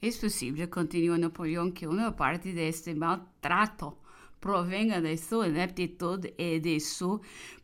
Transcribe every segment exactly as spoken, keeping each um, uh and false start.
Es posible, continuó Napoleón, que una parte de este maltrato provenga de su ineptitud y de su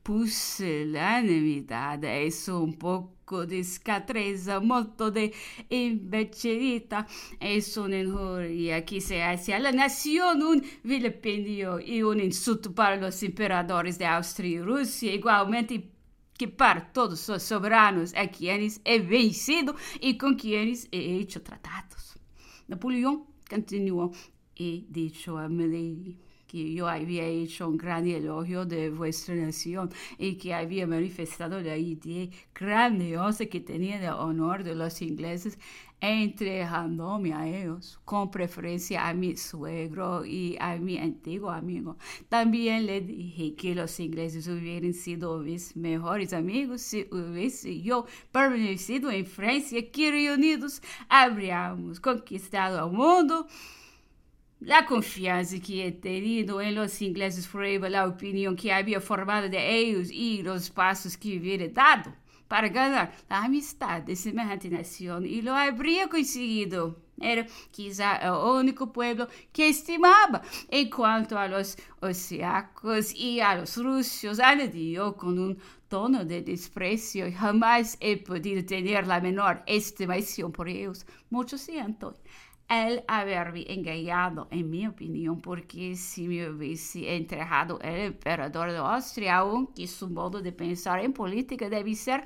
pusilanimidad. Es un poco de scatrezza, molto de imbecilità, es una injuria que se hace a la nación, un vilipendio y un insulto para los emperadores de Austria y Rusia, igualmente que para todos los soberanos a quienes he vencido y con quienes he hecho tratados. Napoleón continuó y dicho a Milady que yo había hecho un gran elogio de vuestra nación y que había manifestado la idea grandiosa que tenía del honor de los ingleses entregándome a ellos, con preferencia a mi suegro y a mi antiguo amigo. También le dije que los ingleses hubieran sido mis mejores amigos si hubiese yo permanecido en Francia, que reunidos habríamos conquistado el mundo. La confianza que he tenido en los ingleses prueba la opinión que había formado de ellos y los pasos que hubiera dado para ganar la amistad de semejante nación, y lo habría conseguido. Era quizá el único pueblo que estimaba. En cuanto a los austriacos y a los rusos, añadió con un tono de desprecio, y jamás he podido tener la menor estimación por ellos. Mucho siento el haberme engañado, en mi opinión, porque si me hubiese entregado el emperador de Austria, aunque su modo de pensar en política debe ser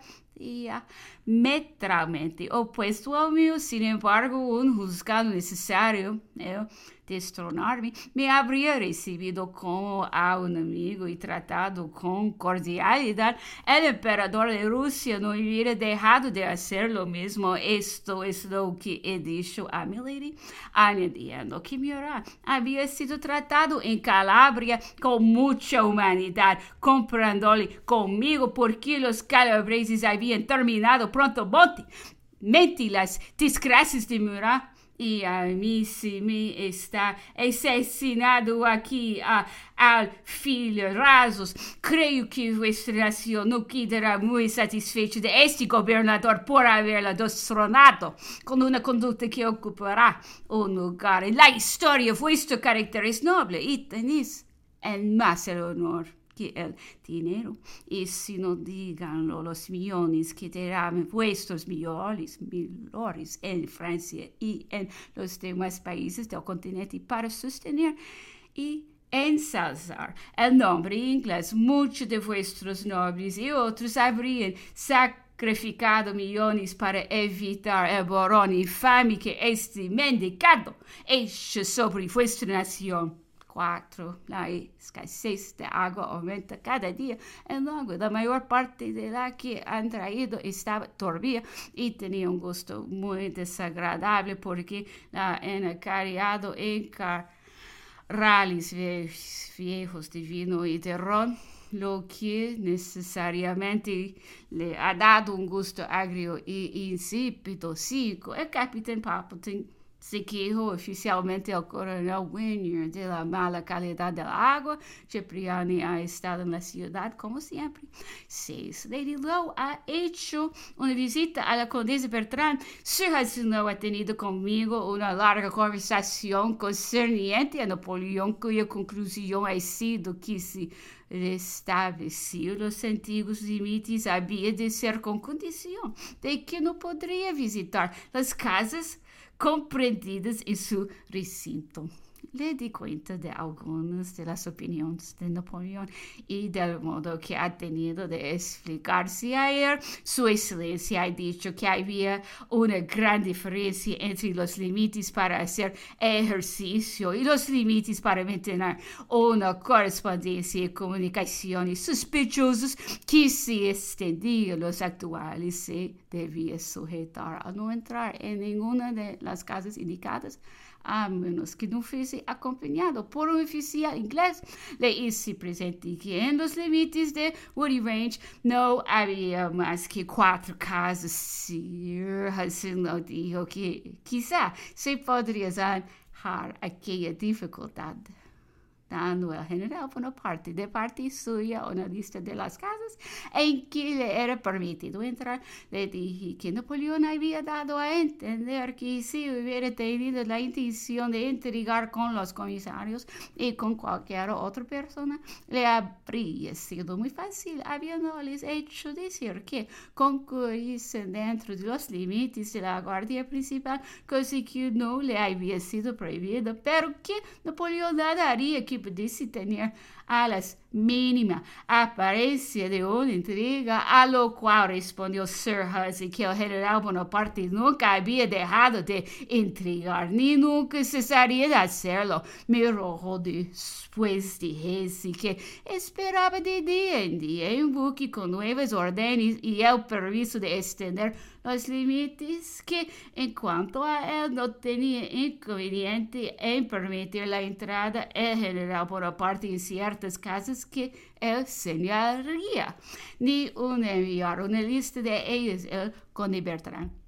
diametralmente opuesto al mío, sin embargo, un juzgado necesario el destronarme, me habría recibido como a un amigo y tratado con cordialidad. El emperador de Rusia no hubiera dejado de hacer lo mismo. Esto es lo que he dicho a Milady, añadiendo que Murat había sido tratado en Calabria con mucha humanidad, comprándole conmigo porque los calabreses habían terminado pronto monte. Mentí las desgracias de Murat, y a mí se me está asesinado aquí a, al filho rasos. Creio que vuestra nación no quedará muy satisfecha de este gobernador por haberla destronado con una conducta que ocupará un lugar en la historia. Vuestro carácter es noble y tenéis el más el honor que el dinero, y si no díganlo los millones que derramen vuestros millones, millones en Francia y en los demás países del continente para sostener y ensalzar el nombre inglés. Muchos de vuestros nobles y otros habrían sacrificado millones para evitar el borrón infame que este mendicado echa sobre vuestra nación. Cuatro, la escasez de agua aumenta cada día. El agua, la mayor parte de la que han traído estaba turbia y tenía un gusto muy desagradable porque la han acarreado en carrales viejos de vino y de ron, lo que necesariamente le ha dado un gusto agrio y insípido. Cinco, el capitán Papleton se quejó oficialmente al coronel Wynyard de la mala calidad del agua. Cipriani ha estado en la ciudad como siempre. Seis, Lady Lowe ha hecho una visita a la condesa Bertrand. Sir Hudson ha tenido conmigo una larga conversación concerniente a Napoleón, cuya conclusión ha sido que si restableció los antiguos límites había de ser con condición de que no podría visitar las casas comprendidas en su recinto. Le di cuenta de algunas de las opiniones de Napoleón y del modo que ha tenido de explicarse ayer. Su excelencia ha dicho que había una gran diferencia entre los límites para hacer ejercicio y los límites para mantener una correspondencia y comunicaciones sospechosas que se extendían los actuales. Se debía sujetar a no entrar en ninguna de las casas indicadas, a menos que no fuese acompañado por un oficial inglés. Le hice presente que en los límites de Woody Range no había más que cuatro casas. Sir Hudson dijo que quizá se podría zanjar aquella dificultad. solicitando al general Bonaparte de parte suya una lista de las casas en que le era permitido entrar. Le dije que Napoleón había dado a entender que si hubiera tenido la intención de intrigar con los comisarios y con cualquier otra persona, le habría sido muy fácil, habiéndoles hecho decir que concurriesen dentro de los límites de la Guardia Principal, cosa que no le había sido prohibida, pero que Napoleón nada haría que pudiese tener a la mínima apariencia de una intriga, a lo cual respondió Sir Hussey que el general Bonaparte nunca había dejado de intrigar, ni nunca cesaría de hacerlo. Me rogó después dijese que esperaba de día en día un buque con nuevas órdenes y el permiso de extender los límites, que en cuanto a él no tenía inconveniente en permitir la entrada el general Bonaparte en ciertas casas que él señalaría, ni un enviar una lista de ellos el conde Bertrand.